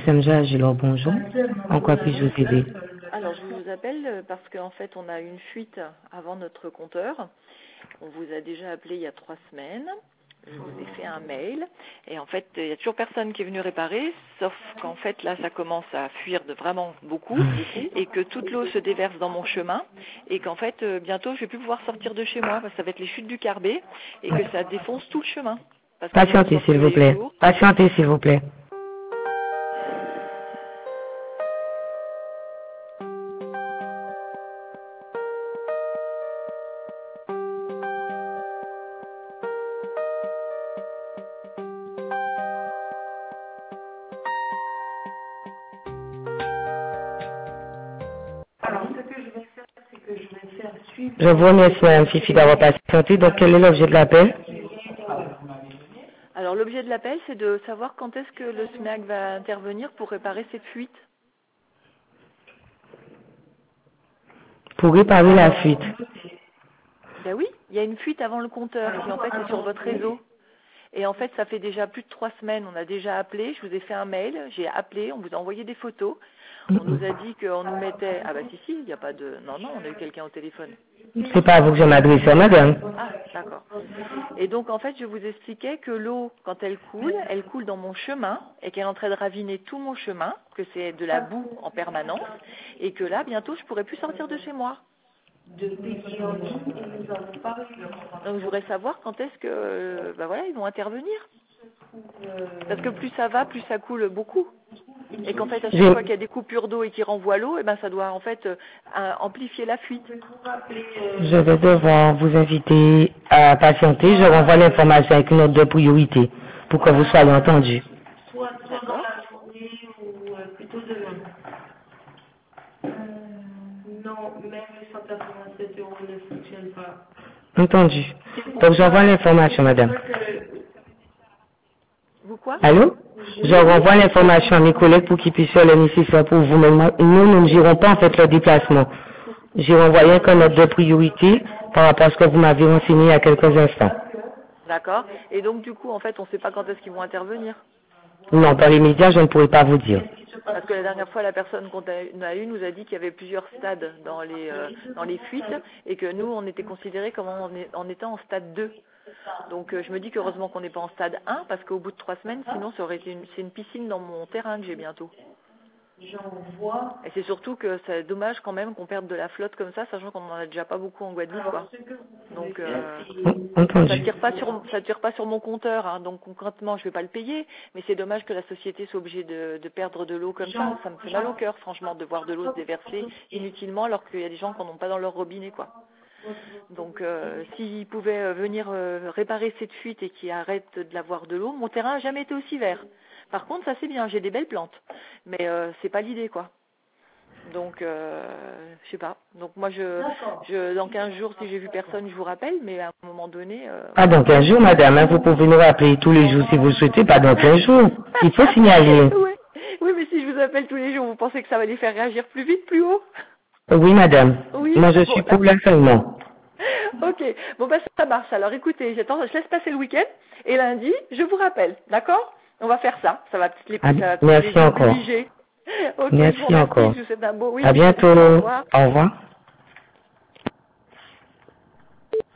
SMG Agilor, bonjour. En quoi puis-je vous aider? Alors, je vous appelle parce qu'en fait, on a eu une fuite avant notre compteur. On vous a déjà appelé il y a 3 semaines. Je vous ai fait un mail. Et en fait, il n'y a toujours personne qui est venu réparer, sauf qu'en fait, là, ça commence à fuir de vraiment beaucoup et que toute l'eau se déverse dans mon chemin et qu'en fait, bientôt, je ne vais plus pouvoir sortir de chez moi parce que ça va être les chutes du Carbet et que ça défonce tout le chemin. Parce que Patientez, s'il vous plaît. Patientez, s'il vous plaît. Je vous remercie, Mme Fifi, d'avoir patienté. Donc, quel est l'objet de l'appel? Alors, l'objet de l'appel, c'est de savoir quand est-ce que le SMEAG va intervenir pour réparer cette fuite. Pour réparer la fuite. Ben oui, il y a une fuite avant le compteur qui en fait est sur votre réseau. Et en fait, ça fait déjà plus de 3 semaines, on a déjà appelé, je vous ai fait un mail, j'ai appelé, on vous a envoyé des photos. On nous a dit qu'on nous mettait... Ah bah si, il n'y a pas de... Non, on a eu quelqu'un au téléphone. C'est pas à vous que je m'adresse, madame. Ah, d'accord. Et donc, en fait, je vous expliquais que l'eau, quand elle coule dans mon chemin et qu'elle est en train de raviner tout mon chemin, que c'est de la boue en permanence et que là, bientôt, je pourrai plus sortir de chez moi. Donc, je voudrais savoir quand est-ce que, ils vont intervenir. Parce que plus ça va, plus ça coule beaucoup. Et qu'en fait, à chaque fois qu'il y a des coupures d'eau et qu'il renvoie l'eau, ça doit en fait amplifier la fuite. Je vais devoir vous inviter à patienter. Je renvoie l'information avec une note de priorité pour que vous soyez entendu. Soit dans la journée ou plutôt demain. Non, même les 187 € ne fonctionnent pas. Entendu. Donc j'envoie l'information, madame. Vous quoi? Allô? Je renvoie l'information à mes collègues pour qu'ils puissent faire le nécessaire pour vous. Mais nous ne gérons pas en fait le déplacement. J'ai renvoyé comme note de priorité par rapport à ce que vous m'avez renseigné il y a quelques instants. D'accord. Et donc du coup, en fait, on ne sait pas quand est-ce qu'ils vont intervenir. Non, dans les médias, je ne pourrais pas vous dire. Parce que la dernière fois, la personne qu'on a eue nous a dit qu'il y avait plusieurs stades dans les fuites et que nous, on était considérés comme en étant en stade 2. Donc je me dis qu'heureusement qu'on n'est pas en stade 1 parce qu'au bout de 3 semaines, sinon ça aurait été c'est une piscine dans mon terrain que j'ai bientôt. J'en vois. Et c'est surtout que c'est dommage quand même qu'on perde de la flotte comme ça, sachant qu'on n'en a déjà pas beaucoup en Guadeloupe, quoi. Donc ça tire pas sur mon compteur, hein, donc concrètement je vais pas le payer, mais c'est dommage que la société soit obligée de perdre de l'eau comme ça. Ça me fait mal au cœur, franchement, de voir de l'eau se déverser inutilement alors qu'il y a des gens qui n'en ont pas dans leur robinet, quoi. Donc s'ils pouvaient venir réparer cette fuite et qu'ils arrêtent de l'avoir de l'eau, mon terrain n'a jamais été aussi vert. Par contre, ça c'est bien, j'ai des belles plantes, mais c'est pas l'idée, quoi. Donc je sais pas. Donc moi dans 15 jours, si j'ai vu personne, je vous rappelle, mais à un moment donné. Pas dans 15 jours, madame, hein, vous pouvez nous rappeler tous les jours si vous le souhaitez, pas dans 15 jours. Il faut signaler. Oui, mais si je vous appelle tous les jours, vous pensez que ça va les faire réagir plus vite, plus haut? Oui, madame. Oui. Moi, je suis pour l'enseignement. Ok. Bon, ça marche. Alors, écoutez, je laisse passer le week-end et lundi, je vous rappelle. D'accord? On va faire ça. Ça va Merci encore. Okay, Merci encore. Je vous souhaite un beau À bientôt. Au revoir.